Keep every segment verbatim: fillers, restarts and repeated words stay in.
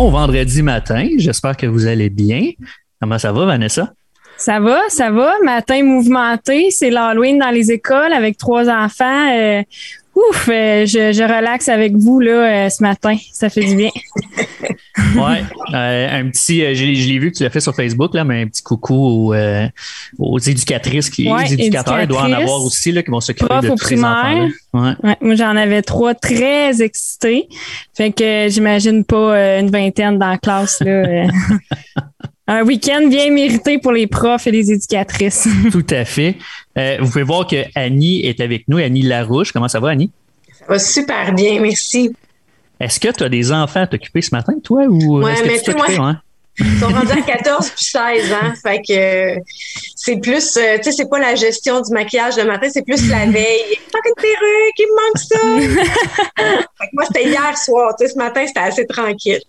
Bon vendredi matin, j'espère que vous allez bien. Comment ça va, Vanessa? Ça va, ça va. Matin mouvementé, c'est l'Halloween dans les écoles avec trois enfants. Euh, ouf, euh, je, je relaxe avec vous là euh, ce matin. Ça fait du bien. Ouais, euh, un petit, euh, je, je l'ai vu que tu l'as fait sur Facebook, là, mais un petit coucou aux, euh, aux éducatrices, qui, ouais, les éducateurs, il doit en avoir aussi là, qui vont s'occuper de tous ces enfants-là. Ouais. Ouais, moi, j'en avais trois très excités. Fait que euh, j'imagine pas euh, une vingtaine dans la classe. Là, euh. Un week-end bien mérité pour les profs et les éducatrices. Tout à fait. Euh, vous pouvez voir que Annie est avec nous, Annie Larouche. Comment ça va, Annie? Ça va super bien, merci. Est-ce que tu as des enfants à t'occuper ce matin, toi? Ou ouais, est-ce que mais tu t'occupes, moi, hein? Ils sont rendus à quatorze puis seize ans. Fait que euh, c'est plus, euh, tu sais, c'est pas la gestion du maquillage le matin, c'est plus la veille. Il manque une perruque, il me manque ça. Fait que moi, c'était hier soir. Tu sais, ce matin, c'était assez tranquille.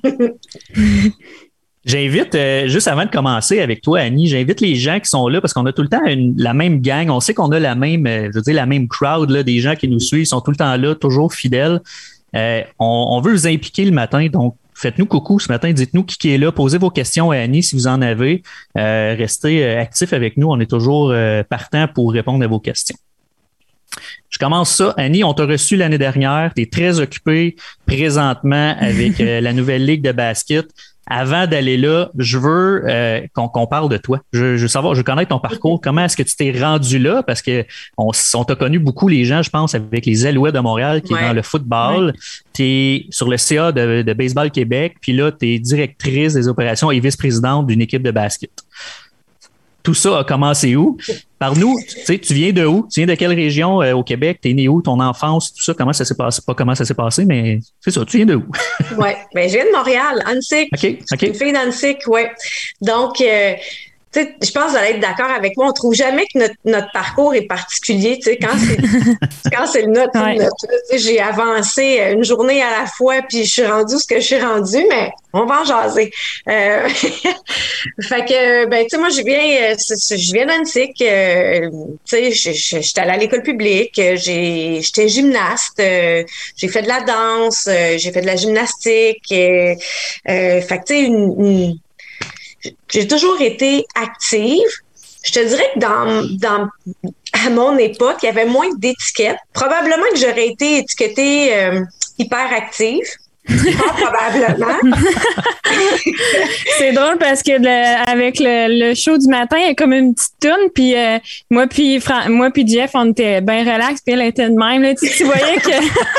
J'invite, euh, juste avant de commencer avec toi, Annie, j'invite les gens qui sont là parce qu'on a tout le temps une, la même gang. On sait qu'on a la même, euh, je veux dire, la même crowd, là, des gens qui nous suivent, sont tout le temps là, toujours fidèles. Euh, on, on veut vous impliquer le matin, donc faites-nous coucou ce matin, dites-nous qui est là, posez vos questions à Annie si vous en avez. Euh, restez euh, actifs avec nous, on est toujours euh, partant pour répondre à vos questions. Je commence ça. Annie, on t'a reçu l'année dernière, tu es très occupée présentement avec euh, la nouvelle ligue de basket. Avant d'aller là, je veux euh, qu'on, qu'on parle de toi. Je, je veux savoir, je veux connaître ton parcours. Comment est-ce que tu t'es rendu là? Parce que on, on t'a connu beaucoup, les gens, je pense, avec les Alouettes de Montréal, qui ouais. est dans le football. Ouais. Tu es sur le C A de, de Baseball Québec, puis là, tu es directrice des opérations et vice-présidente d'une équipe de basket. Tout ça a commencé où? Parle-nous, tu sais, tu viens de où? Tu viens de quelle région euh, au Québec? T'es né où? Ton enfance, tout ça, comment ça s'est passé? Pas comment ça s'est passé, mais c'est ça, tu viens de où? Oui, ben je viens de Montréal, Annecy. OK, OK. Une fille d'Annecy, oui. Donc, euh, tu sais, je pense que vous allez être d'accord avec moi. On trouve jamais que notre, notre parcours est particulier. Tu sais, quand c'est quand c'est le nôtre, ouais. le nôtre. Tu sais, j'ai avancé une journée à la fois, puis je suis rendue ce que je suis rendue, mais on va en jaser. Euh, fait que, ben, tu sais, moi, je viens, je viens d'Annecy. Euh, tu sais, j'étais allée à l'école publique. J'ai, j'étais gymnaste. Euh, j'ai fait de la danse. Euh, j'ai fait de la gymnastique. Euh, euh, fait que, tu sais, une, une j'ai toujours été active. Je te dirais que dans, dans, à mon époque, il y avait moins d'étiquettes. Probablement que j'aurais été étiquetée euh, hyperactive. Pas probablement. C'est drôle parce que le, avec le, le show du matin, il y a comme une petite toune, puis euh, moi puis Fran- moi puis Jeff, on était bien relax, puis elle était de même. Là, tu, tu voyais que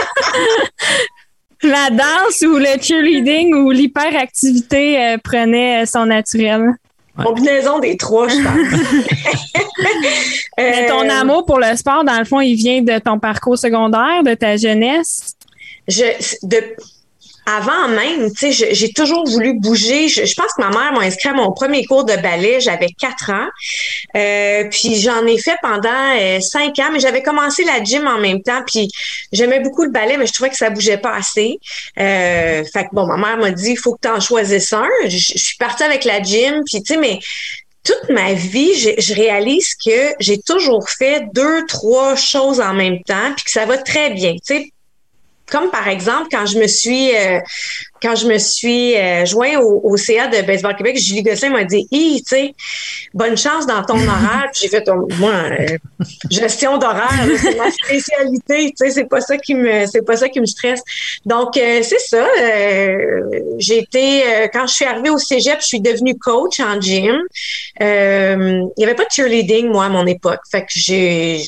la danse ou le cheerleading ou l'hyperactivité euh, prenait son naturel. Ouais. Combinaison des trois, je pense. Mais ton euh, amour pour le sport, dans le fond, il vient de ton parcours secondaire, de ta jeunesse? Je, de, avant même, tu sais, j'ai toujours voulu bouger. Je, je pense que ma mère m'a inscrit à mon premier cours de ballet. J'avais quatre ans. Euh, puis j'en ai fait pendant euh, cinq ans, mais j'avais commencé la gym en même temps. Puis j'aimais beaucoup le ballet, mais je trouvais que ça bougeait pas assez. Euh, fait que bon, ma mère m'a dit, il faut que tu en choisisses un. Je, je suis partie avec la gym. Puis tu sais, mais toute ma vie, je, je réalise que j'ai toujours fait deux, trois choses en même temps, puis que ça va très bien. Tu sais. Comme par exemple, quand je me suis euh, quand je me suis euh, joint au, au C A de Baseball Québec, Julie Gosselin m'a dit Hi, tu sais, bonne chance dans ton horaire. Puis j'ai fait moi, euh, gestion d'horaire, là, c'est ma spécialité, tu sais, c'est pas ça qui me c'est pas ça qui me stresse. Donc euh, c'est ça. Euh, j'ai été euh, quand je suis arrivée au Cégep, je suis devenue coach en gym. Euh, il y avait pas de cheerleading, moi, à mon époque. Fait que j'ai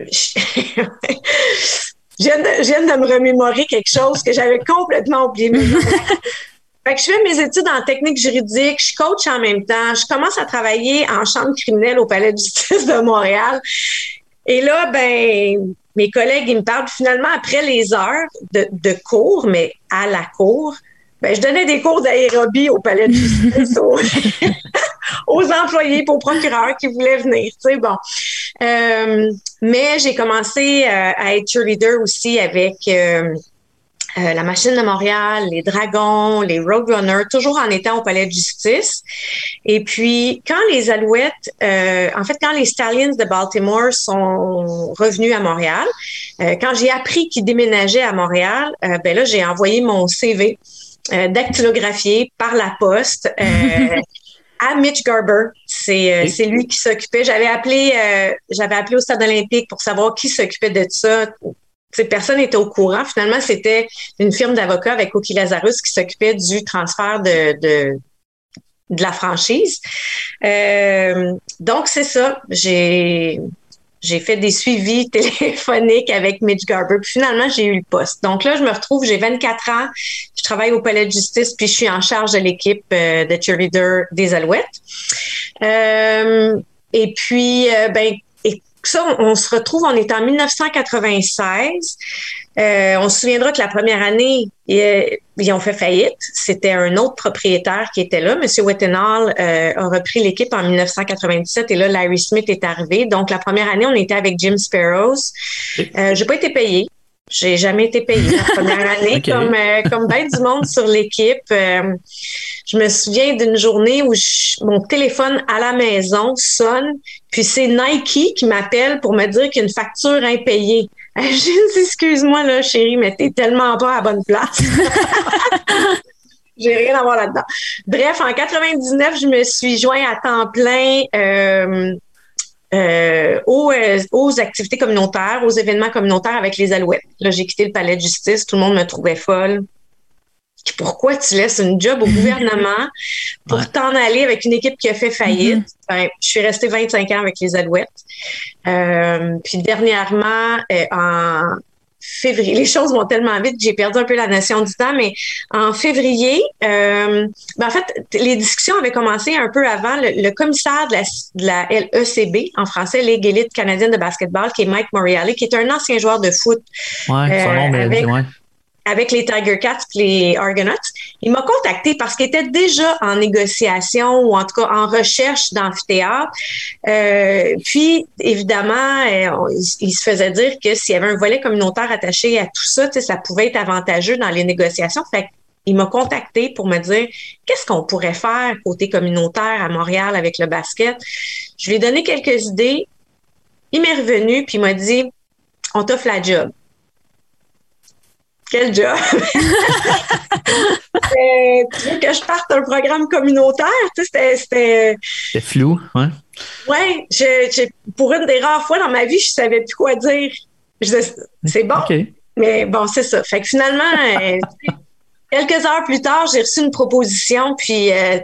Je viens, de, je viens de me remémorer quelque chose que j'avais complètement oublié. Fait que je fais mes études en technique juridique, je coach en même temps, je commence à travailler en chambre criminelle au Palais de justice de Montréal. Et là, ben, mes collègues, ils me parlent finalement après les heures de, de cours, mais à la cour, ben, je donnais des cours d'aérobie au Palais de justice aux, aux employés et aux procureurs qui voulaient venir. Tu sais, bon. Euh, mais j'ai commencé euh, à être cheerleader aussi avec euh, euh, la Machine de Montréal, les Dragons, les Roadrunners, toujours en étant au Palais de justice. Et puis, quand les Alouettes, euh, en fait, quand les Stallions de Baltimore sont revenus à Montréal, euh, quand j'ai appris qu'ils déménageaient à Montréal, euh, ben là, j'ai envoyé mon C V. euh, dactylographiés par la poste euh, à Mitch Garber. C'est, euh, c'est lui qui s'occupait. J'avais appelé, euh, j'avais appelé au Stade olympique pour savoir qui s'occupait de ça. T'sais, personne n'était au courant. Finalement, c'était une firme d'avocats avec Oki Lazarus qui s'occupait du transfert de, de, de la franchise. Euh, donc, c'est ça. J'ai, j'ai fait des suivis téléphoniques avec Mitch Garber. Puis finalement, j'ai eu le poste. Donc là, je me retrouve, j'ai vingt-quatre ans. Je travaille au Palais de justice, puis je suis en charge de l'équipe euh, de cheerleader des Alouettes. Euh, et puis, euh, ben, ça, on, on se retrouve, on est en dix-neuf cent quatre-vingt-seize. Euh, on se souviendra que la première année, ils, ils ont fait faillite. C'était un autre propriétaire qui était là. M. Wettenhall euh, a repris l'équipe en dix-neuf cent quatre-vingt-dix-sept et là, Larry Smith est arrivé. Donc, la première année, on était avec Jim Sparrows. Euh, j'ai pas été payée. J'ai jamais été payée la première année, okay. comme euh, comme bien du monde sur l'équipe. Euh, je me souviens d'une journée où je, mon téléphone à la maison sonne, puis c'est Nike qui m'appelle pour me dire qu'il y a une facture impayée. J'ai dit, excuse-moi là, chérie, mais t'es tellement pas à la bonne place. J'ai rien à voir là-dedans. Bref, en quatre-vingt-dix-neuf, je me suis joint à temps plein. Euh, Euh, aux, euh, aux activités communautaires, aux événements communautaires avec les Alouettes. Là, j'ai quitté le palais de justice, tout le monde me trouvait folle. Pourquoi tu laisses une job au gouvernement pour ouais. t'en aller avec une équipe qui a fait faillite? Mm-hmm. Ben, je suis restée vingt-cinq ans avec les Alouettes. Euh, puis dernièrement, euh, en février, les choses vont tellement vite que j'ai perdu un peu la notion du temps, mais en février, euh, ben en fait, les discussions avaient commencé un peu avant. Le, le commissaire de la, de la L E C B, en français, Ligue élite canadienne de basketball, qui est Mike Morreale, qui est un ancien joueur de foot. Ouais, euh, son nom avec, ouais. avec les Tiger Cats et les Argonauts. Il m'a contacté parce qu'il était déjà en négociation ou en tout cas en recherche d'amphithéâtre. Euh, puis, évidemment, euh, il, il se faisait dire que s'il y avait un volet communautaire attaché à tout ça, ça pouvait être avantageux dans les négociations. Fait qu'il m'a contacté pour me dire qu'est-ce qu'on pourrait faire côté communautaire à Montréal avec le basket. Je lui ai donné quelques idées. Il m'est revenu puis il m'a dit « On t'offre la job. » Quel job! euh, tu veux que je parte un programme communautaire? Tu sais, c'était, c'était... c'était flou, ouais. Oui, je, je, pour une des rares fois dans ma vie, je savais plus quoi dire. Je disais, c'est bon, okay. Mais bon, c'est ça. Fait que finalement, euh, quelques heures plus tard, j'ai reçu une proposition, puis euh,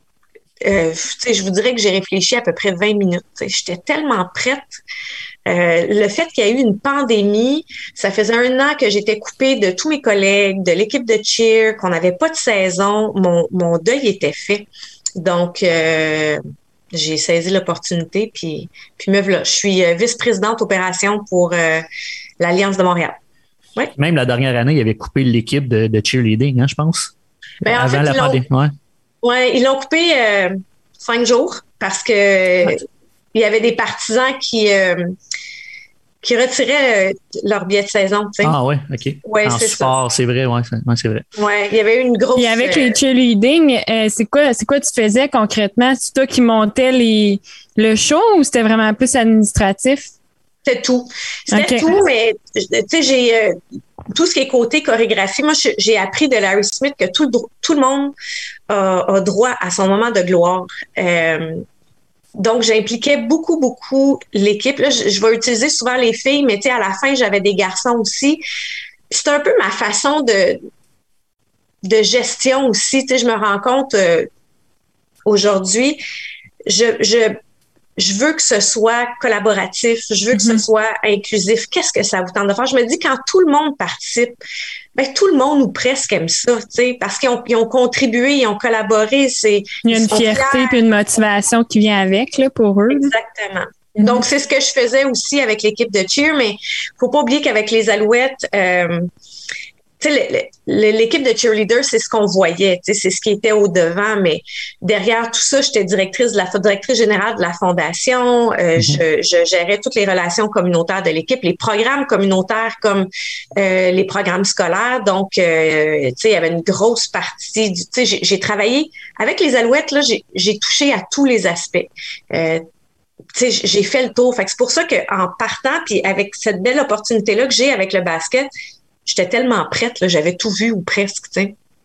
euh, tu sais, je vous dirais que j'ai réfléchi à peu près vingt minutes. Tu sais, j'étais tellement prête. Euh, le fait qu'il y a eu une pandémie, ça faisait un an que j'étais coupée de tous mes collègues, de l'équipe de cheer, qu'on n'avait pas de saison. Mon, mon deuil était fait. Donc, euh, j'ai saisi l'opportunité, puis, puis me voilà. Je suis vice-présidente opération pour euh, l'Alliance de Montréal. Ouais. Même la dernière année, il avait coupé l'équipe de, de cheerleading, hein, je pense. Ben, en Avant fait, la pandémie. Ouais. Ouais, ils l'ont coupé euh, cinq jours parce que ouais. il y avait des partisans qui... Euh, qui retiraient euh, leur billet de saison. Tu sais. Ah ouais, OK. Ouais, en c'est sport, ça. c'est vrai, ouais, c'est, ouais, c'est vrai. Ouais, il y avait eu une grosse... Et avec les cheerleading, euh, c'est quoi c'est quoi tu faisais concrètement? C'est toi qui montais les, le show ou c'était vraiment plus administratif? C'était tout. C'était okay. tout, mais tu sais, j'ai... Euh, tout ce qui est côté chorégraphie, moi, j'ai appris de Larry Smith que tout, tout le monde a, a droit à son moment de gloire. Euh, Donc, j'impliquais beaucoup, beaucoup l'équipe. Là, je, je vais utiliser souvent les filles, mais tu sais, à la fin, j'avais des garçons aussi. C'est un peu ma façon de, de gestion aussi. Tu sais, je me rends compte euh, aujourd'hui, je, je, je veux que ce soit collaboratif, je veux que mm-hmm. ce soit inclusif. Qu'est-ce que ça vous tente de faire? Je me dis, quand tout le monde participe, ben, tout le monde ou presque aime ça, tu sais, parce qu'ils ont, ils ont contribué, ils ont collaboré. C'est, il y a une fierté et une motivation qui vient avec là, pour eux. Exactement. Mm-hmm. Donc, c'est ce que je faisais aussi avec l'équipe de cheer, mais faut pas oublier qu'avec les Alouettes, euh, tu sais, l'équipe de cheerleaders, c'est ce qu'on voyait, tu sais, c'est ce qui était au devant, mais derrière tout ça, j'étais directrice de la directrice générale de la fondation, euh, mm-hmm. je, je gérais toutes les relations communautaires de l'équipe, les programmes communautaires comme euh, les programmes scolaires, donc euh, tu sais, il y avait une grosse partie, du, tu sais, j'ai, j'ai travaillé avec les Alouettes, là, j'ai, j'ai touché à tous les aspects. Euh, Tu sais, j'ai fait le tour. Fait que c'est pour ça qu'en partant, puis avec cette belle opportunité-là que j'ai avec le basket, j'étais tellement prête, là, j'avais tout vu ou presque, tu sais.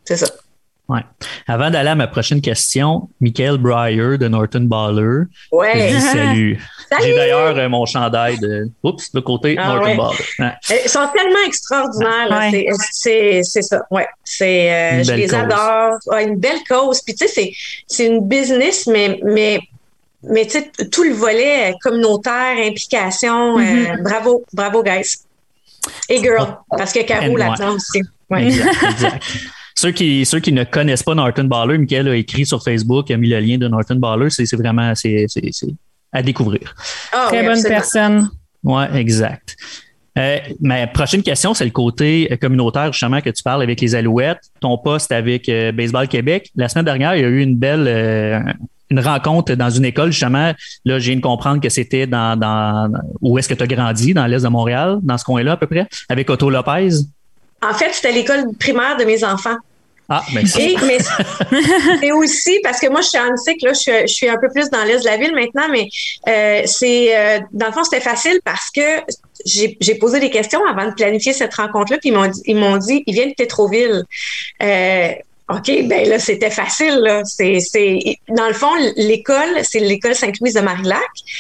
c'est ça. Ouais. Avant d'aller à ma prochaine question, Michael Breyer de Norton Baller. Ouais. Je dis salut. Salut! J'ai d'ailleurs euh, mon chandail de oups, de côté Ah, Norton ouais. Baller. Ouais. Ils sont tellement extraordinaires. Là. Ouais. C'est, c'est, c'est ça. Ouais. C'est, euh, Une je belle les cause. adore. Ouais, une belle cause. Puis tu sais, c'est, c'est une business, mais, mais, mais tu sais, tout le volet communautaire, implication. Mm-hmm. euh, bravo, bravo, guys. Et girl, parce que Caro And là-dedans ouais. aussi. Ouais. Exact, exact. Ceux qui, ceux qui ne connaissent pas Norton Baller, Michael a écrit sur Facebook, a mis le lien de Norton Baller. C'est, c'est vraiment c'est, c'est, c'est à découvrir. Ah, Très oui, bonne absolument. personne. Oui, exact. Euh, ma prochaine question, c'est le côté communautaire, justement, que tu parles avec les Alouettes. Ton poste avec euh, Baseball Québec. La semaine dernière, il y a eu une belle euh, une rencontre dans une école, justement. Là, je viens de comprendre que c'était dans, dans où est-ce que tu as grandi, dans l'est de Montréal, dans ce coin-là à peu près, avec Otto Lopez. En fait, c'était l'école primaire de mes enfants. Ah, ben ça. Et, mais c'est aussi parce que moi, je suis à Annecy, là, je suis, je suis un peu plus dans l'est de la ville maintenant, mais euh, c'est euh, dans le fond, c'était facile parce que j'ai, j'ai posé des questions avant de planifier cette rencontre-là, puis ils m'ont dit, ils m'ont dit, ils viennent de Tétroville. Euh, OK, ben là, c'était facile, là. C'est, c'est, dans le fond, l'école, c'est l'école Sainte-Louise de Marillac.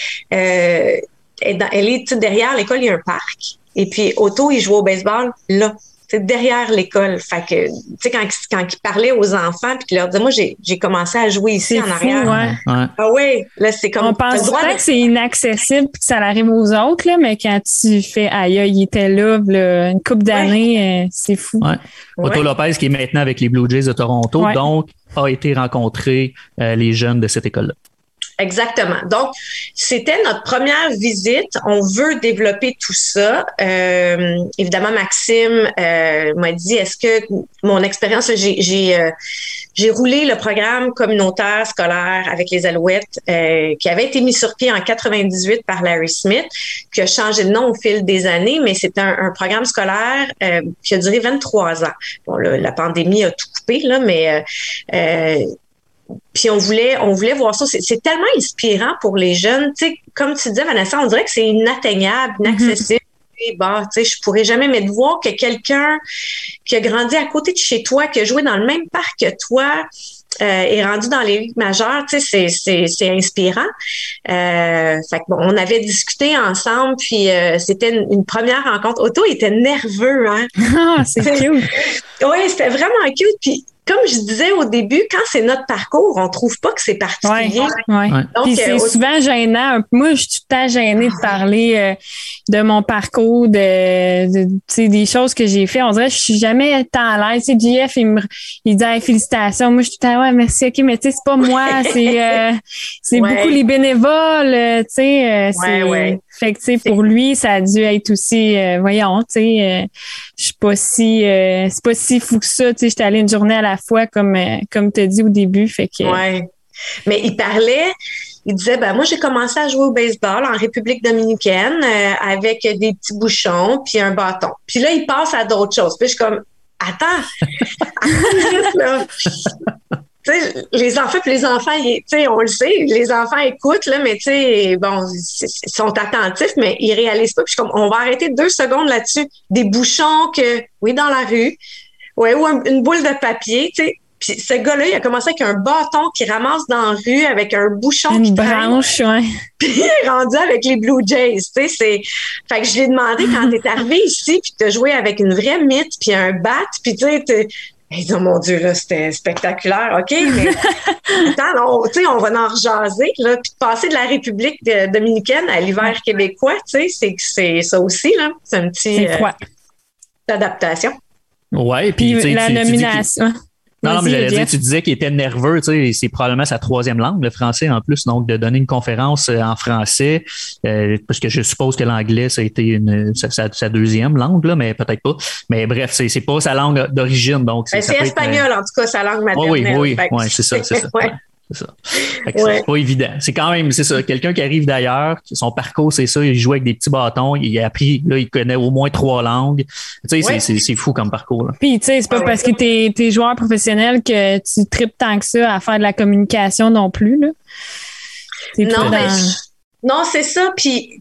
Euh, elle, elle est derrière l'école, il y a un parc. Et puis, Otto, il joue au baseball là. C'est derrière l'école. Fait que, tu sais, quand, quand il parlait aux enfants, puis qu'il leur disait, moi, j'ai, j'ai commencé à jouer ici C'est en fou, arrière. ouais. Ouais. Ah oui, là, c'est comme. On t'as pense le droit tout le temps de- que c'est inaccessible puis que ça arrive aux autres, là, mais quand tu fais aïe, aïe, il était là, là une couple d'années, euh, c'est fou. Ouais. Otto Ouais. Lopez, qui est maintenant avec les Blue Jays de Toronto, Ouais. donc a été rencontrer euh, les jeunes de cette école-là. Exactement. Donc, c'était notre première visite. On veut développer tout ça. Euh, évidemment, Maxime euh, m'a dit, est-ce que mon expérience, là, j'ai, j'ai, euh, j'ai roulé le programme communautaire scolaire avec les Alouettes euh, qui avait été mis sur pied en quatre-vingt-dix-huit par Larry Smith, qui a changé de nom au fil des années, mais c'est un, un programme scolaire euh, qui a duré vingt-trois ans. Bon, là, la pandémie a tout coupé, là, mais euh, euh, puis on voulait, on voulait voir ça. C'est, c'est tellement inspirant pour les jeunes. Tu sais, comme tu disais, Vanessa, on dirait que c'est inatteignable, inaccessible. Mm-hmm. Bah, tu sais, je pourrais jamais, mais de voir que quelqu'un qui a grandi à côté de chez toi, qui a joué dans le même parc que toi, euh, est rendu dans les ligues majeures, tu sais, c'est, c'est, c'est inspirant. Euh, fait que bon, on avait discuté ensemble, puis euh, c'était une, une première rencontre. Otto était nerveux, hein. Ah, c'est cute. Oui, c'était vraiment cute. Puis comme je disais au début, quand c'est notre parcours, on trouve pas que c'est particulier. Ouais, ouais. Ouais. Donc, Puis c'est euh, souvent gênant. Moi, je suis tout le temps gênée de parler euh, de mon parcours, de, de tu sais, des choses que j'ai fait. On dirait que je suis jamais tant à l'aise. Tu sais, J F, il me il dit hey, félicitations. Moi, je suis tout le temps ouais, merci, ok, mais tu sais, c'est pas moi, c'est euh, c'est Ouais. beaucoup les bénévoles, euh, tu sais. Euh, c'est, Ouais, ouais. Fait que tu sais, pour lui, ça a dû être aussi, euh, voyons, tu sais, euh, je suis pas si, euh, c'est pas si fou que ça. Tu sais, j'étais allée une journée à la fois, comme euh, comme tu as dit au début, fait que. Ouais. Mais il parlait, il disait, ben moi j'ai commencé à jouer au baseball en République dominicaine euh, avec des petits bouchons puis un bâton. Puis là, il passe à d'autres choses. Puis je suis comme, attends, attends une minute, là. Tu sais, les enfants, puis les enfants, ils- tu sais, on le sait, les enfants écoutent, là, mais tu sais, bon, ils sont attentifs, mais ils réalisent pas. Puis je suis comme, on va arrêter deux secondes là-dessus. Des bouchons que, oui, dans la rue, ouais, ou un- une boule de papier, tu sais. Puis ce gars-là, il a commencé avec un bâton qu'il ramasse dans la rue avec un bouchon qui Une traîne. branche, ouais. Puis il est rendu avec les Blue Jays, tu sais, c'est... Fait que je lui ai demandé quand t'es arrivé ici, puis t'as joué avec une vraie mythe, puis un bat, puis tu sais, t'es... Il dit, oh mon Dieu, là, c'était spectaculaire, OK, mais attends, on, tu sais, on va en rejaser, là, puis de passer de la République de- dominicaine à l'hiver québécois, tu sais, c'est, c'est ça aussi, là, c'est un petit... C'est froid. euh, adaptation. Ouais, puis Puis tu sais, la tu- tu dis qu'il- nomination. Non, non, mais Vas-y, j'allais dire, Jeff. tu disais qu'il était nerveux, tu sais, c'est probablement sa troisième langue, le français en plus, donc de donner une conférence euh, en français, euh, parce que je suppose que l'anglais, ça a été une, sa, sa- sa deuxième langue, là, mais peut-être pas. Mais bref, c'est, c'est pas sa langue d'origine, donc Ben, ça c'est peut être, euh, espagnol, en tout cas, sa langue maternelle. Oui, oui, oui, Fait que ouais, c'est ça, c'est ça. ouais. Ouais, c'est ça. Fait que Ouais. C'est pas évident. C'est quand même, c'est ça, quelqu'un qui arrive d'ailleurs, son parcours, c'est ça, il joue avec des petits bâtons, il a appris, là, il connaît au moins trois langues. Tu sais, c'est, Ouais. c'est, c'est fou comme parcours, là. Puis, tu sais, c'est pas Ah ouais. parce que t'es, t'es joueur professionnel que tu tripes tant que ça à faire de la communication non plus, là. C'est Non, pas mais dans- je- non, c'est ça. Puis, tu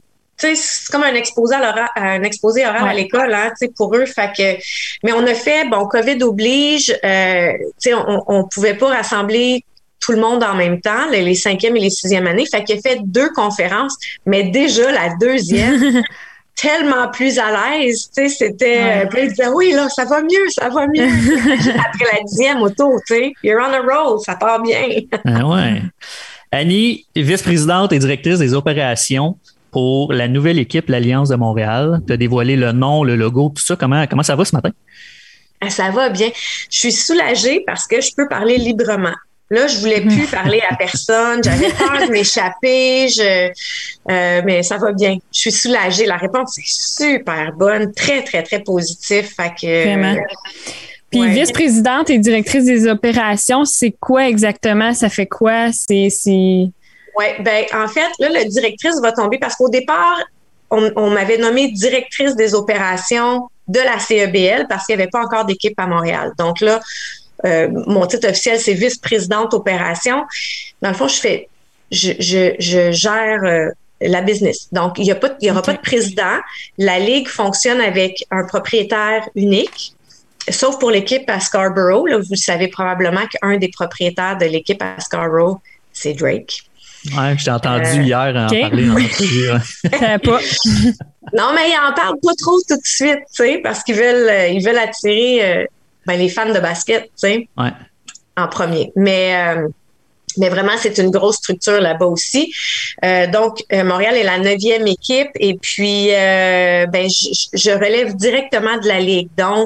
sais, c'est comme un exposé, à l'oral, un exposé oral ouais. à l'école, hein, tu sais, pour eux. Fait que, mais on a fait, bon, COVID oblige, euh, tu sais, on, on pouvait pas rassembler tout le monde en même temps, les, les cinquième et les sixième années. Fait qu'il a fait deux conférences, mais déjà la deuxième, tellement plus à l'aise, tu sais, c'était, ouais. puis il disait, oui, là, ça va mieux, ça va mieux. Après la dixième auto, tu sais, you're on a roll, ça part bien. Ah ouais. Annie, vice-présidente et directrice des opérations pour la nouvelle équipe, l'Alliance de Montréal. Tu as dévoilé le nom, le logo, tout ça. Comment, comment ça va ce matin? Ça va bien. Je suis soulagée parce que je peux parler librement. Là, je voulais plus parler à personne. J'avais peur de m'échapper. Je, euh, mais ça va bien. Je suis soulagée. La réponse est super bonne, très, très, très positif. Fait que, vraiment. Puis ouais. Vice-présidente et directrice des opérations, c'est quoi exactement? Ça fait quoi? C'est, c'est... Oui, ben en fait, là, la directrice va tomber parce qu'au départ, on, on m'avait nommée directrice des opérations de la C E B L parce qu'il n'y avait pas encore d'équipe à Montréal. Donc là, Euh, mon titre officiel, c'est vice-présidente opération. Dans le fond, je fais, je, je, je gère euh, la business. Donc, il y a pas, il y aura okay. pas de président. La ligue fonctionne avec un propriétaire unique, sauf pour l'équipe à Scarborough. Là, vous savez probablement qu'un des propriétaires de l'équipe à Scarborough, c'est Drake. Ouais, je t'ai entendu euh, hier en okay. parler dans l'entrevue. pas. Non, mais ils en parlent pas trop tout de suite, tu sais, parce qu'ils veulent, euh, ils veulent attirer. Euh, Ben, les fans de basket, tu sais, ouais. en premier. Mais, euh, mais vraiment, c'est une grosse structure là-bas aussi. Euh, donc, euh, Montréal est la neuvième équipe et puis, euh, ben, je, je relève directement de la Ligue. Donc,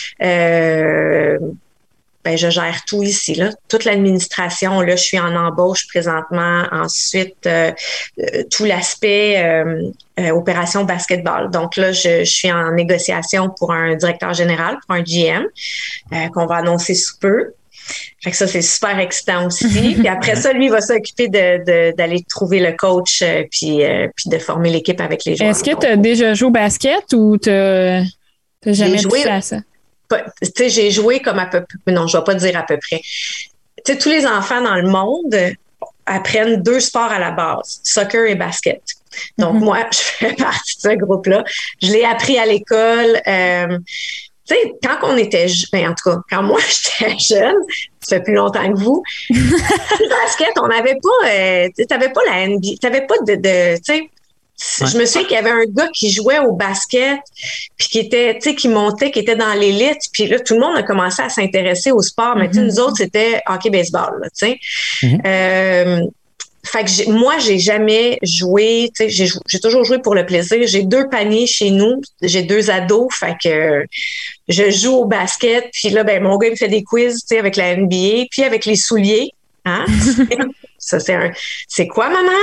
euh, ben, je gère tout ici, là. Toute l'administration, là, je suis en embauche présentement. Ensuite, euh, euh, tout l'aspect euh, euh, opération basketball. Donc là, je, je suis en négociation pour un directeur général, pour un G M, euh, qu'on va annoncer sous peu. Fait que ça, c'est super excitant aussi. Puis après ça, lui, il va s'occuper de, de, d'aller trouver le coach euh, puis, euh, puis de former l'équipe avec les joueurs. Est-ce que tu as déjà joué au basket ou tu n'as jamais touché à ça? Tu sais, j'ai joué comme à peu près. Non, je vais pas dire à peu près. Tu sais, tous les enfants dans le monde apprennent deux sports à la base, soccer et basket. Donc, mm-hmm. moi, je fais partie de ce groupe-là. Je l'ai appris à l'école. Euh, tu sais, quand on était jeune, ben, en tout cas, quand moi, j'étais jeune, ça fait plus longtemps que vous, le basket, on n'avait pas, euh, tu n'avais pas la N B A, tu n'avais pas de, de tu sais, ouais. Je me souviens qu'il y avait un gars qui jouait au basket, puis qui était, tu sais, qui montait, qui était dans l'élite, puis là, tout le monde a commencé à s'intéresser au sport, mais mm-hmm. tu sais, nous autres, c'était hockey, baseball, tu sais. Mm-hmm. Euh, Fait que j'ai, moi, j'ai jamais joué, tu sais, j'ai, j'ai toujours joué pour le plaisir. J'ai deux paniers chez nous, j'ai deux ados, fait que je joue au basket. Puis là, ben mon gars il me fait des quiz, tu sais, avec la N B A, puis avec les souliers, hein. Ça c'est un, c'est quoi, maman?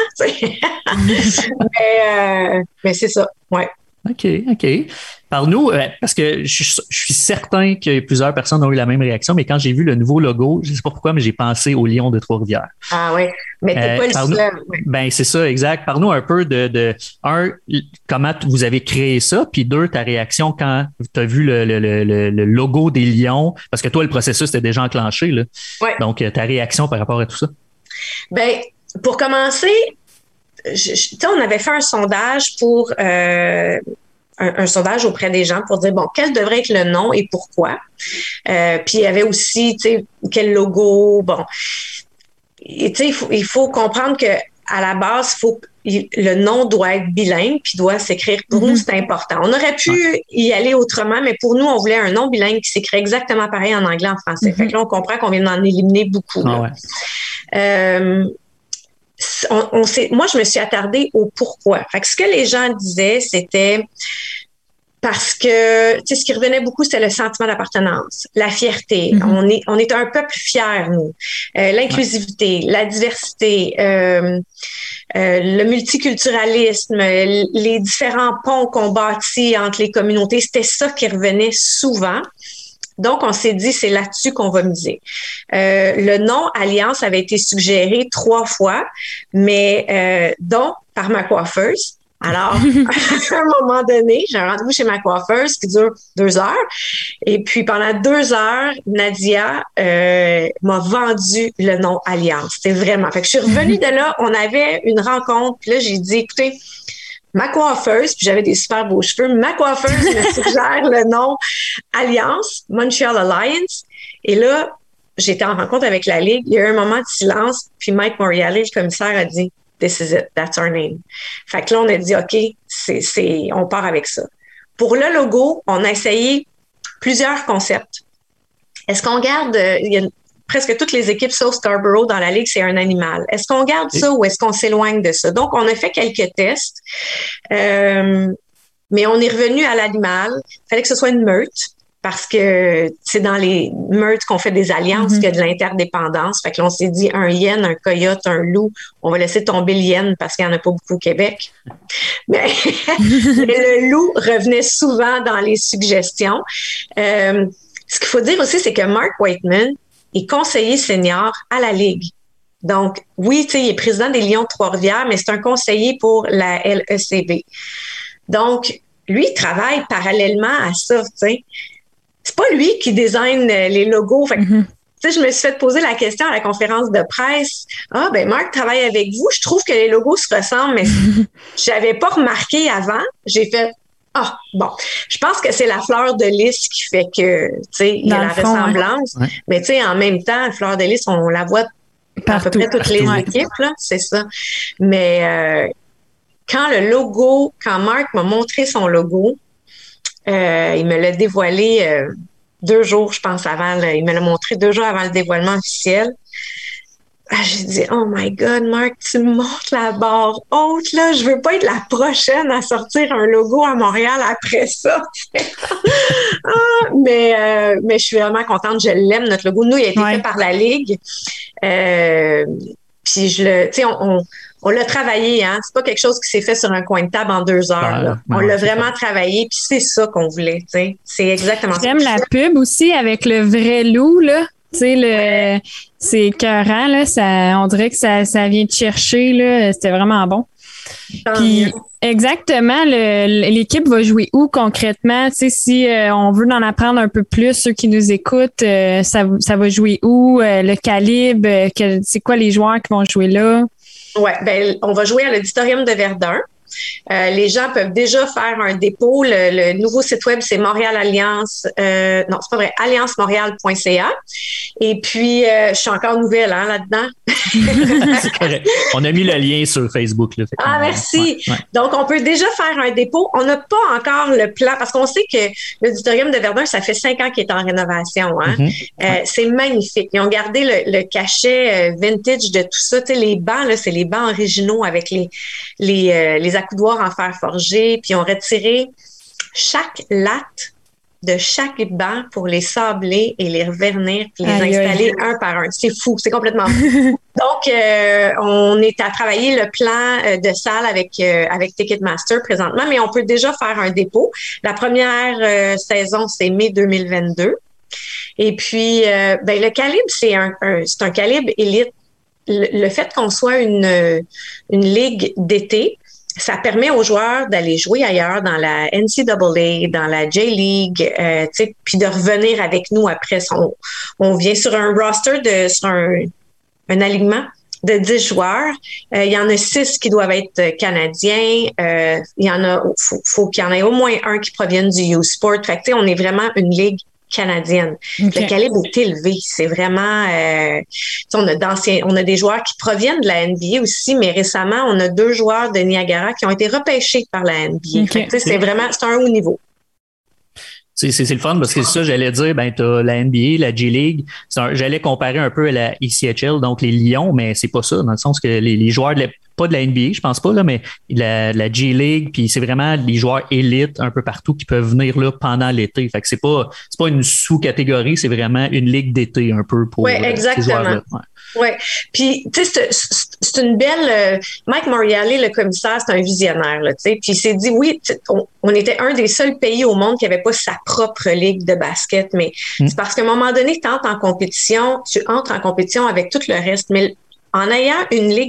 mais, euh, mais c'est ça, ouais. OK, OK. Parle-nous, euh, parce que je, je suis certain que plusieurs personnes ont eu la même réaction, mais quand j'ai vu le nouveau logo, je ne sais pas pourquoi, mais j'ai pensé au Lion de Trois-Rivières. Ah oui, mais t'es euh, pas le seul. Oui. Ben c'est ça, exact. Parle-nous un peu de, de, un, comment vous avez créé ça, puis deux, ta réaction quand tu as vu le, le, le, le logo des Lions, parce que toi, le processus était déjà enclenché, là. Oui. Donc, ta réaction par rapport à tout ça? Ben, pour commencer, je, je, on avait fait un sondage pour euh, un, un sondage auprès des gens pour dire bon quel devrait être le nom et pourquoi. Euh, puis il y avait aussi tu sais quel logo. Bon, tu sais il faut il faut comprendre que à la base, faut il, le nom doit être bilingue puis doit s'écrire. Pour mm-hmm. nous, c'est important. On aurait pu y aller autrement, mais pour nous, on voulait un nom bilingue qui s'écrit exactement pareil en anglais, en français. Mm-hmm. Fait que là, on comprend qu'on vient d'en éliminer beaucoup. Ah ouais. Euh, on, on s'est, moi, je me suis attardée au pourquoi. Fait que ce que les gens disaient, c'était parce que, tu sais, ce qui revenait beaucoup, c'était le sentiment d'appartenance, la fierté. Mm-hmm. On est, on est un peuple fier, nous. Euh, l'inclusivité, ouais. la diversité, euh, euh, le multiculturalisme, les différents ponts qu'on bâtit entre les communautés, c'était ça qui revenait souvent. Donc, on s'est dit, c'est là-dessus qu'on va miser. Euh, le nom Alliance avait été suggéré trois fois, mais euh, donc par ma coiffeuse. Alors, à un moment donné, j'ai un rendez-vous chez ma coiffeuse qui dure deux heures. Et puis, pendant deux heures, Nadia euh, m'a vendu le nom Alliance. C'était vraiment... Fait que je suis revenue de là, on avait une rencontre. Puis là, j'ai dit, écoutez, ma coiffeuse, puis j'avais des super beaux cheveux, ma coiffeuse me suggère le nom Alliance, Montreal Alliance. Et là, j'étais en rencontre avec la Ligue. Il y a eu un moment de silence, puis Mike Morreale, le commissaire, a dit « This is it, that's our name ». Fait que là, on a dit « OK, c'est, c'est, on part avec ça ». Pour le logo, on a essayé plusieurs concepts. Est-ce qu'on garde... Euh, il y a presque toutes les équipes sauf Scarborough dans la Ligue, c'est un animal. Est-ce qu'on garde ça ou est-ce qu'on s'éloigne de ça? Donc, on a fait quelques tests, euh, mais on est revenu à l'animal. Il fallait que ce soit une meute parce que c'est dans les meutes qu'on fait des alliances mm-hmm. qu'il y a de l'interdépendance. Fait que là, on s'est dit un hyène, un coyote, un loup. On va laisser tomber le hyène parce qu'il n'y en a pas beaucoup au Québec. Mais, mais le loup revenait souvent dans les suggestions. Euh, ce qu'il faut dire aussi, c'est que Mark Waitman est conseiller senior à la Ligue. Donc, oui, tu sais, il est président des Lions de Trois-Rivières, mais c'est un conseiller pour la L E C B. Donc, lui, il travaille parallèlement à ça, tu sais. C'est pas lui qui design les logos. Fait que, mm-hmm. tu sais, je me suis fait poser la question à la conférence de presse. Ah, ben, Marc travaille avec vous. Je trouve que les logos se ressemblent, mais j'avais pas remarqué avant. J'ai fait, ah, bon. Je pense que c'est la fleur de lys qui fait que, tu sais, il y a la fond, ressemblance. Ouais. Mais, tu sais, en même temps, la fleur de lys, on la voit partout, à peu près toutes partout, les ouais. équipes, là. C'est ça. Mais, euh, quand le logo, quand Marc m'a montré son logo, Euh, il me l'a dévoilé euh, deux jours, je pense, avant. Le, il me l'a montré deux jours avant le dévoilement officiel. Ah, j'ai dit, oh my God, Marc, tu me montres la barre haute, là. Je veux pas être la prochaine à sortir un logo à Montréal après ça. ah, mais, euh, mais je suis vraiment contente. Je l'aime, notre logo. Nous, il a été ouais. fait par la Ligue. Euh, puis je le, tu sais, on, on On l'a travaillé, hein. C'est pas quelque chose qui s'est fait sur un coin de table en deux heures. Là. On ouais, l'a vraiment ça. travaillé, puis c'est ça qu'on voulait, tu sais. C'est exactement J'aime ça. J'aime la pub aussi avec le vrai loup, là. Tu sais, le, c'est écœurant, là. Ça, on dirait que ça, ça vient te chercher, là. C'était vraiment bon. Puis, exactement, le, l'équipe va jouer où concrètement? Tu sais, si euh, on veut en apprendre un peu plus, ceux qui nous écoutent, euh, ça, ça va jouer où? Euh, le calibre, euh, que, c'est quoi les joueurs qui vont jouer là? Oui, ben, on va jouer à l'Auditorium de Verdun. Euh, les gens peuvent déjà faire un dépôt. Le, le nouveau site web, c'est Montréal Alliance. Euh, non, c'est pas vrai, alliance montréal point c a. Et puis, euh, je suis encore nouvelle hein, là-dedans. C'est correct. On a mis le lien sur Facebook. Là, ah, merci. Ouais, ouais. Donc, on peut déjà faire un dépôt. On n'a pas encore le plan parce qu'on sait que l'Auditorium de Verdun, ça fait cinq ans qu'il est en rénovation. Hein? Mm-hmm. Euh, ouais. C'est magnifique. Ils ont gardé le, le cachet euh, vintage de tout ça. Tu sais, les bancs, là, c'est les bancs originaux avec les, les, euh, les accoudoirs en fer forgé, puis on retiré chaque latte de chaque banc pour les sabler et les revernir puis les aïe, installer aïe. un par un. C'est fou, c'est complètement fou. Donc, euh, on est à travailler le plan de salle avec euh, avec Ticketmaster présentement, mais on peut déjà faire un dépôt. La première euh, saison, c'est mai deux mille vingt-deux. Et puis, euh, ben le calibre, c'est un, un c'est un calibre élite. Le, le fait qu'on soit une une ligue d'été, ça permet aux joueurs d'aller jouer ailleurs dans la N C A A, dans la J-League, euh, tu sais, puis de revenir avec nous après. On, on vient sur un roster, de sur un, un alignement de dix joueurs. Euh, il y en a six qui doivent être canadiens. Euh, il y en a, faut, faut qu'il y en ait au moins un qui provienne du U-Sport. Fait que, tu sais, on est vraiment une ligue canadienne. Okay. Le calibre est élevé. C'est vraiment... Euh, on a d'anciens, on a des joueurs qui proviennent de la N B A aussi, mais récemment, on a deux joueurs de Niagara qui ont été repêchés par la N B A. Okay. Fait, c'est vraiment... C'est un haut niveau. C'est, c'est, c'est le fun parce que c'est ça, j'allais dire, ben, t'as la N B A, la J-League. C'est un, j'allais comparer un peu à la E C H L, donc les Lions, mais c'est pas ça, dans le sens que les, les joueurs de la, pas de la N B A, je pense pas, là, mais la, la J-League, puis c'est vraiment les joueurs élites un peu partout qui peuvent venir là pendant l'été. Fait que c'est pas, c'est pas une sous-catégorie, c'est vraiment une ligue d'été un peu pour ouais, exactement. Ces joueurs-là. Ouais. Oui. Puis, tu sais, c'est, c'est une belle... Euh, Mike Morreale, le commissaire, c'est un visionnaire, là, tu sais. Puis, il s'est dit, oui, on, on était un des seuls pays au monde qui n'avait pas sa propre ligue de basket, mais mm. c'est parce qu'à un moment donné, tu entres en compétition, tu entres en compétition avec tout le reste. Mais en ayant une ligue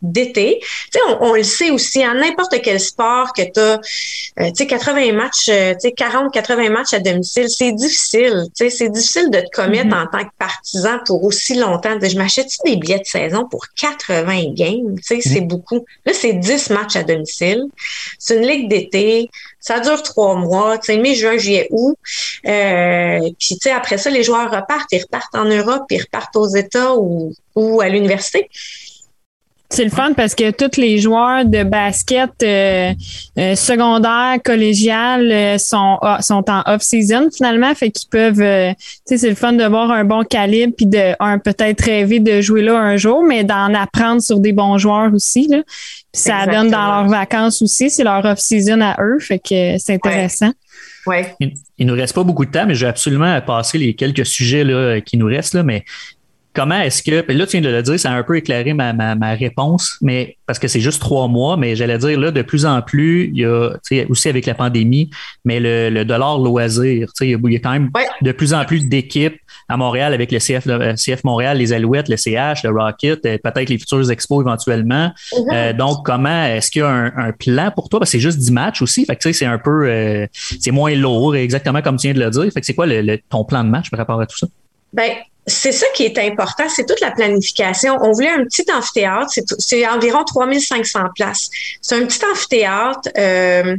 d'été. Tu sais, on, on le sait aussi, en n'importe quel sport que tu as, euh, tu sais, quatre-vingts matchs, euh, tu sais, quarante quatre-vingts matchs à domicile, c'est difficile. Tu sais, c'est difficile de te commettre mm-hmm. en tant que partisan pour aussi longtemps. Je m'achète-tu des billets de saison pour quatre-vingts games? Tu sais, mm-hmm. c'est beaucoup. Là, c'est dix matchs à domicile. C'est une ligue d'été. Ça dure trois mois, tu sais, mai, juin, juillet, août. Euh, puis, tu sais, après ça, les joueurs repartent. Ils repartent en Europe, ils repartent aux États ou, ou à l'université. C'est le fun parce que tous les joueurs de basket euh, euh, secondaire, collégial euh, sont sont en off-season finalement, fait qu'ils peuvent, euh, tu sais, c'est le fun de voir un bon calibre puis de un peut-être rêver de jouer là un jour, mais d'en apprendre sur des bons joueurs aussi là. Puis ça Exactement. Donne dans leurs vacances aussi, c'est leur off-season à eux, fait que c'est intéressant. Ouais. Ouais. Il, il nous reste pas beaucoup de temps, mais je vais absolument passer les quelques sujets là qui nous restent là, mais comment est-ce que, puis là, tu viens de le dire, ça a un peu éclairé ma, ma, ma réponse, mais parce que c'est juste trois mois, mais j'allais dire, là, de plus en plus, il y a, tu sais, aussi avec la pandémie, mais le, le dollar loisir, tu sais, il y a quand même ouais. de plus en plus d'équipes à Montréal avec le C F, le C F Montréal, les Alouettes, le C H, le Rocket, peut-être les futurs expos éventuellement. Mm-hmm. Euh, donc, comment est-ce qu'il y a un, un plan pour toi? Parce que c'est juste dix matchs aussi, fait que tu sais, c'est un peu, euh, c'est moins lourd, exactement comme tu viens de le dire. Fait que c'est quoi le, le, ton plan de match par rapport à tout ça? Ben, c'est ça qui est important, c'est toute la planification. On voulait un petit amphithéâtre, c'est, c'est environ trois mille cinq cents places. C'est un petit amphithéâtre. Euh,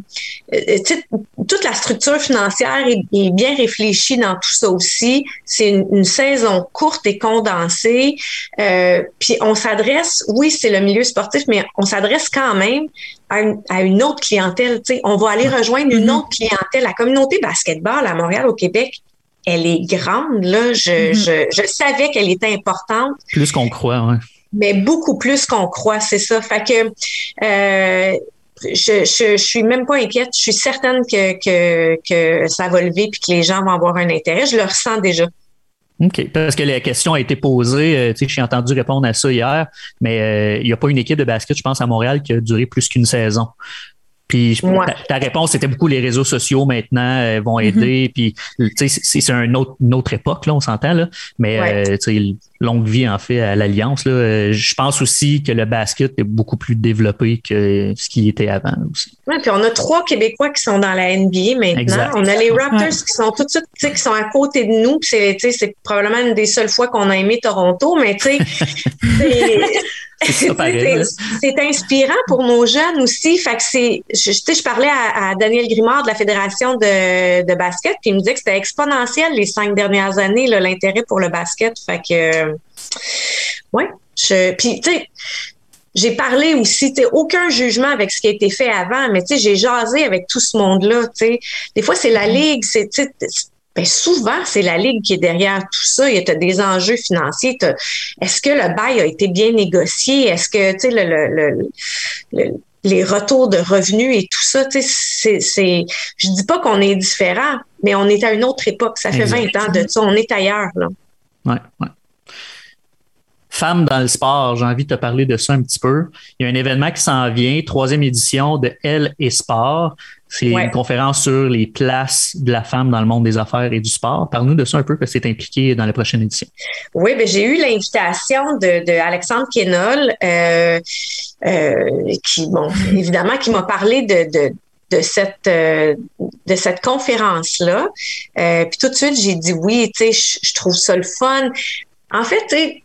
toute la structure financière est, est bien réfléchie dans tout ça aussi. C'est une, une saison courte et condensée. Euh, puis on s'adresse, oui, c'est le milieu sportif, mais on s'adresse quand même à une, à une autre clientèle. T'sais. On va aller rejoindre une autre clientèle. La communauté basketball à Montréal, au Québec, elle est grande, là. Je, mm-hmm. je, je savais qu'elle était importante. Plus qu'on croit, oui. Mais beaucoup plus qu'on croit, c'est ça. Fait que euh, je, je, je suis même pas inquiète. Je suis certaine que, que, que ça va lever puis que les gens vont avoir un intérêt. Je le ressens déjà. OK. Parce que la question a été posée, euh, tu sais, j'ai entendu répondre à ça hier, mais euh, il n'y a pas une équipe de basket, je pense, à Montréal qui a duré plus qu'une saison. Puis ouais. ta, ta réponse, c'était beaucoup les réseaux sociaux maintenant euh, vont aider. Mm-hmm. Puis tu sais, c'est, c'est un autre, une autre époque, là, on s'entend, là. Mais ouais. euh, tu sais, longue vie en fait à l'Alliance. Là. Je pense aussi que le basket est beaucoup plus développé que ce qui était avant aussi. Oui, puis on a trois Québécois qui sont dans la N B A maintenant. Exact. On a les Raptors ouais. qui sont tout de suite, tu sais, qui sont à côté de nous. Puis c'est, tu sais, c'est probablement une des seules fois qu'on a aimé Toronto, mais tu sais, c'est, c'est, c'est, c'est inspirant pour nos jeunes aussi. Fait que c'est, je, tu sais, je parlais à, à Daniel Grimard de la Fédération de, de basket, puis il me disait que c'était exponentiel les cinq dernières années, là, l'intérêt pour le basket. Fait que, ouais, je, puis tu sais, j'ai parlé aussi, tu sais, aucun jugement avec ce qui a été fait avant, mais tu sais, j'ai jasé avec tout ce monde-là, tu sais. Des fois, c'est la ligue, c'est, tu sais, ben souvent, c'est la ligue qui est derrière tout ça. Il y a des enjeux financiers. T'as, est-ce que le bail a été bien négocié? Est-ce que, tu sais, le, le, le, le les retours de revenus et tout ça, tu sais, c'est, c'est, je dis pas qu'on est différent, mais on est à une autre époque. Ça fait Exactement. vingt ans de ça. On est ailleurs, là. Ouais, ouais. Femmes dans le sport, j'ai envie de te parler de ça un petit peu. Il y a un événement qui s'en vient, troisième édition de Elle et Sport. C'est ouais. une conférence sur les places de la femme dans le monde des affaires et du sport. Parle-nous de ça un peu, parce que c'est impliqué dans la prochaine édition. Oui, ben j'ai eu l'invitation de, de Alexandre Kenol, euh, euh, qui, bon, évidemment, qui m'a parlé de, de de cette euh, de cette conférence-là. Euh, puis tout de suite, j'ai dit oui, tu sais, je, je trouve ça le fun. En fait, tu sais,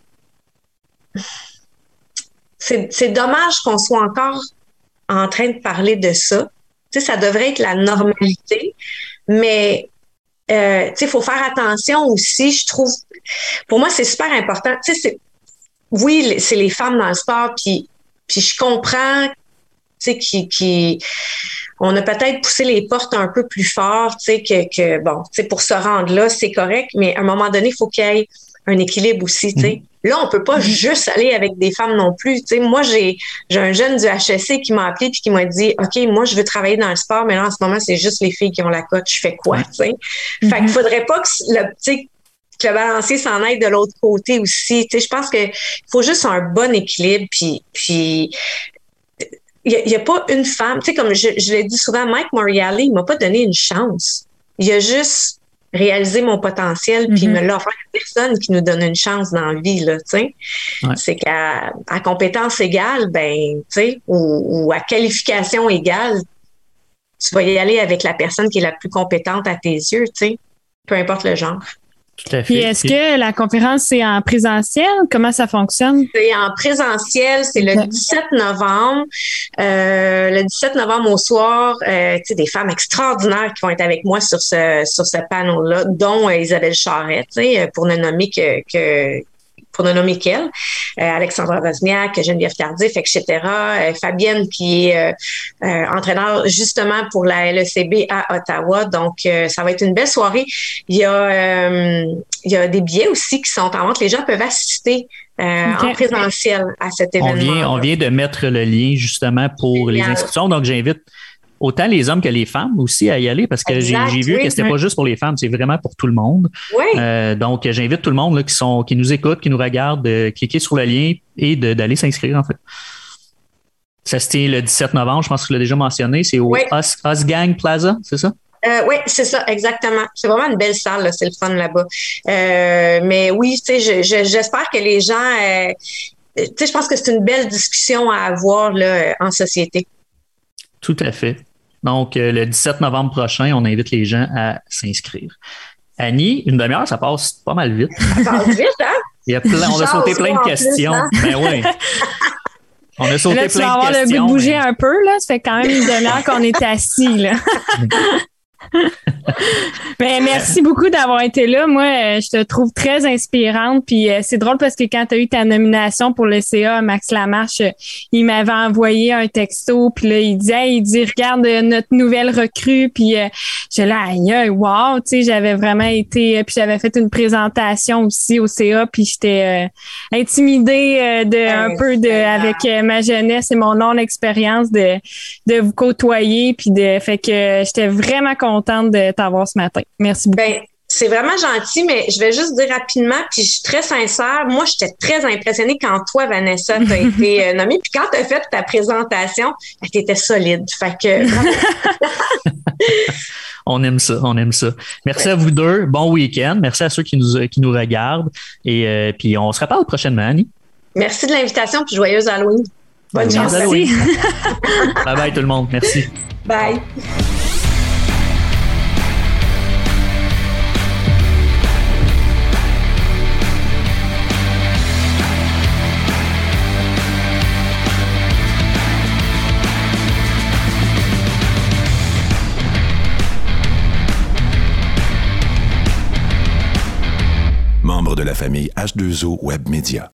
c'est, c'est dommage qu'on soit encore en train de parler de ça. Tu sais, ça devrait être la normalité, mais euh, tu sais, il faut faire attention aussi, je trouve. Pour moi, c'est super important. Tu sais, c'est, oui, c'est les femmes dans le sport, puis, puis je comprends, tu sais, qui, qui, on a peut-être poussé les portes un peu plus fort, tu sais, que, que bon, tu sais, pour se rendre là, c'est correct, mais à un moment donné, il faut qu'il y ait un équilibre aussi, tu sais. Mmh. Là, on peut pas mmh. juste aller avec des femmes non plus. Tu sais, moi, j'ai, j'ai un jeune du H S C qui m'a appelé puis qui m'a dit, OK, moi, je veux travailler dans le sport, mais là, en ce moment, c'est juste les filles qui ont la cote. Je fais quoi, tu sais? Mmh. Fait qu'il faudrait pas que le, tu sais, que le balancier s'en aille de l'autre côté aussi. Tu sais, je pense que il faut juste un bon équilibre puis, puis, il y a, y a pas une femme, tu sais, comme je, je l'ai dit souvent, Mike Morreale, il m'a pas donné une chance. Il a juste réaliser mon potentiel, puis Mm-hmm. me l'a offert à personne qui nous donne une chance dans la vie, là, tu sais. Ouais. C'est qu'à à compétence égale, ben, tu sais, ou, ou à qualification égale, tu vas y aller avec la personne qui est la plus compétente à tes yeux, tu sais, peu importe le genre. Tout à fait. Puis est-ce que la conférence, c'est en présentiel? Comment ça fonctionne? C'est en présentiel, c'est le dix-sept novembre. Euh, le dix-sept novembre au soir, euh, tu sais, des femmes extraordinaires qui vont être avec moi sur ce sur ce panel-là, dont euh, Isabelle Charret, tu sais, pour ne nommer que, que pour ne nommer qu'elle, euh, Alexandra Wozniak, Geneviève Tardif, et cetera. Euh, Fabienne, qui est euh, euh, entraîneur justement pour la L E C B à Ottawa. Donc, euh, ça va être une belle soirée. Il y a, euh, il y a des billets aussi qui sont en vente. Les gens peuvent assister euh, okay. en présentiel à cet événement. On vient, on vient de mettre le lien justement pour les inscriptions. Donc, j'invite autant les hommes que les femmes aussi à y aller parce que exact, j'ai, j'ai vu oui, que c'était oui. pas juste pour les femmes, c'est vraiment pour tout le monde. Oui. Euh, donc, j'invite tout le monde là, qui, sont, qui nous écoute, qui nous regarde, de cliquer sur le lien et de, d'aller s'inscrire en fait. Ça se tient le dix-sept novembre, je pense que tu l'as déjà mentionné, c'est au oui. Os, Osgang Plaza, c'est ça? Euh, oui, c'est ça, exactement. C'est vraiment une belle salle, là, c'est le fun là-bas. Euh, mais oui, tu sais, je, je, j'espère que les gens... Euh, tu sais, je pense que c'est une belle discussion à avoir là, en société. Tout à fait. Donc, euh, le dix-sept novembre prochain, on invite les gens à s'inscrire. Annie, une demi-heure, ça passe pas mal vite. Ça passe vite, hein? Il y a plein, on a sauté plein de questions. Plus, hein? Ben oui. On a sauté là, plein de questions. Tu vas avoir le goût de bouger mais... un peu, là. Ça fait quand même une demi-heure qu'on est assis, là. Ben, merci beaucoup d'avoir été là. Moi, je te trouve très inspirante. Puis c'est drôle parce que quand tu as eu ta nomination pour le C A, Max Lamarche, il m'avait envoyé un texto. Puis là, il disait, il dit, regarde notre nouvelle recrue. Puis euh, j'ai là, aïe, wow, tu sais, j'avais vraiment été. Puis j'avais fait une présentation aussi au C A. Puis j'étais euh, intimidée euh, de un peu de avec euh, ma jeunesse et mon non-expérience de de vous côtoyer. Puis de fait que j'étais vraiment contente de t'avoir ce matin. Merci beaucoup. Ben, c'est vraiment gentil, mais je vais juste dire rapidement, puis je suis très sincère. Moi, j'étais très impressionnée quand toi, Vanessa, t'as été euh, nommée. Puis quand t'as fait ta présentation, t'étais solide. Fait que... On aime ça, on aime ça. Merci ouais. à vous deux. Bon week-end. Merci à ceux qui nous, qui nous regardent. Et euh, puis, on se reparle prochainement, Annie. Merci de l'invitation, puis joyeuse Halloween. Bonne chance. Halloween. Bye bye tout le monde. Merci. Bye. Membre de la famille H deux O Web Media.